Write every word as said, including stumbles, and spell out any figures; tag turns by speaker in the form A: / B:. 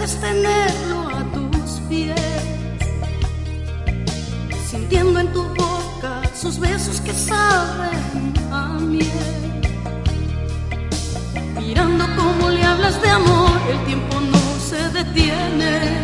A: puedes tenerlo a tus pies, sintiendo en tu boca sus besos que saben a miel, mirando cómo le hablas de amor, el tiempo no se detiene.